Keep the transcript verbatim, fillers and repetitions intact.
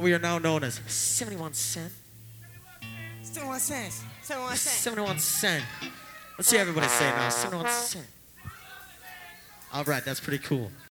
we are now known as seventy-one Cent. seventy-one cents. seventy-one cents. seventy-one Cent. Let's see everybody say it now. seventy-one Cent. All right, that's pretty cool.